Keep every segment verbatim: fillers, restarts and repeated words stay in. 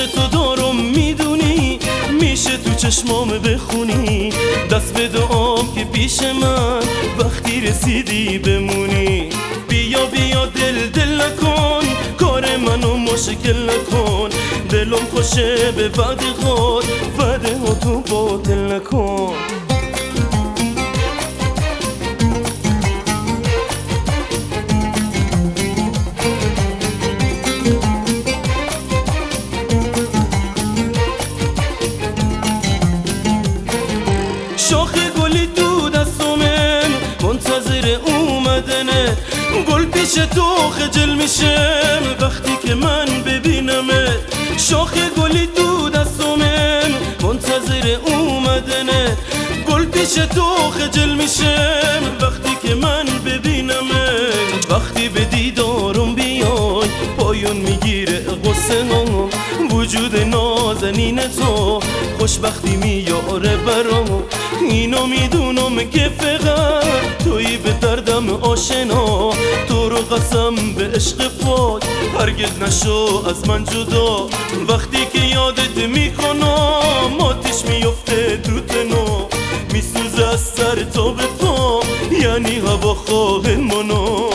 تو دارم میدونی، میشه تو چشمام بخونی، دست به دعام که پیش من وقتی رسیدی بمونی. بیا بیا دل دل نکن، کار منو مشکل نکن، دلم خوشه به وعده خود، وعده ها تو باطل نکن. شاخ گلی تو دستمه منتظر اومدنه، گل پیش تو خجل میشم وقتی که من ببینمت. شاخ گلی تو دستمه منتظر اومدنه، گل پیش تو خجل میشم وقتی که من ببینمت. وقتی به دیدارم بیای پایون میگیره غصه ها، وجود نازنین تو خوشبختی میاره برام. اینو میدونم که فقط تویی به دردم آشنا، تو رو قسم به عشق پاک هرگز نشو از من جدا. وقتی که یادت میکنم آتیش میفته تو تنو، میسوزه از سر تا به پا، یعنی هوا خواه منو.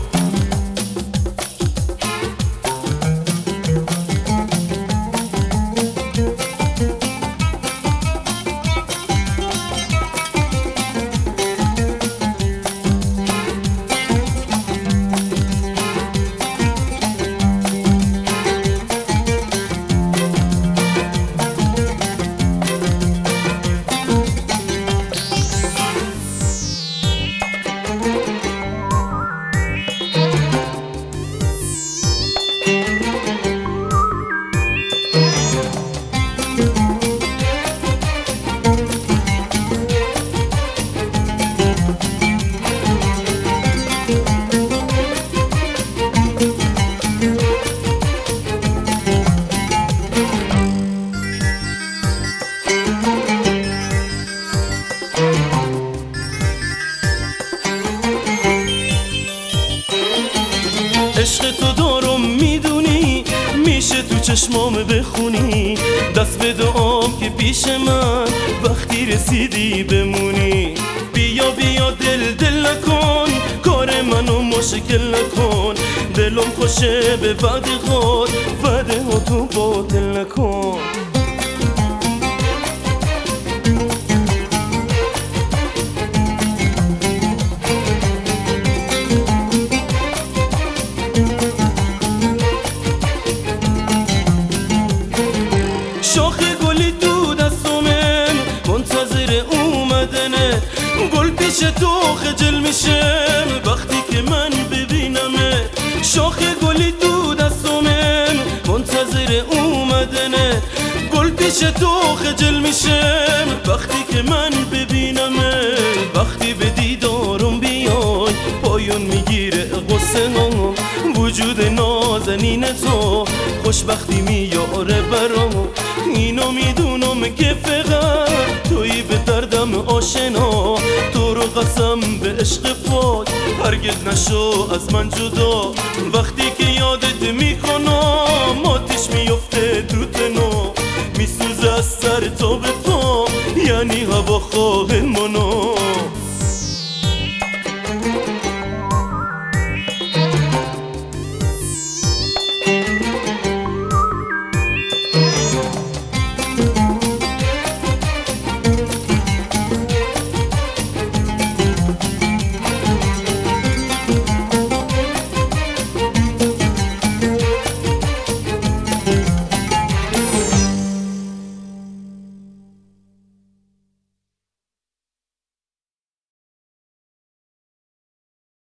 عشق تو دارم میدونی، میشه تو چشمام بخونی، دست به دعام که پیش من وقتی رسیدی بمونی. بیا بیا دل دل نکن، کار منو مشکل نکن، دلم خوشه به وعده خود، وعده ها تو باطل نکن. شاخ گلی تو دستمه منتظر اومدنه، گل پیش تو خجل میشم وقتی که من ببینمت. شاخ گلی تو دستمه منتظر اومدنه، گل پیش تو خجل میشم وقتی که من ببینمت. وقتی به دیدارم بیای پایون میگیره غصه ها، وجود نازنین تو خوشبختی میاره برام. اینو میدونم که فقط تویی به دردم آشنا، تو رو قسم به عشق پاک هرگز نشو از من جدا. وقتی که یادت میکنم آتیش میفته تو تنو، میسوزه از سر تا به پا، یعنی هوا خواه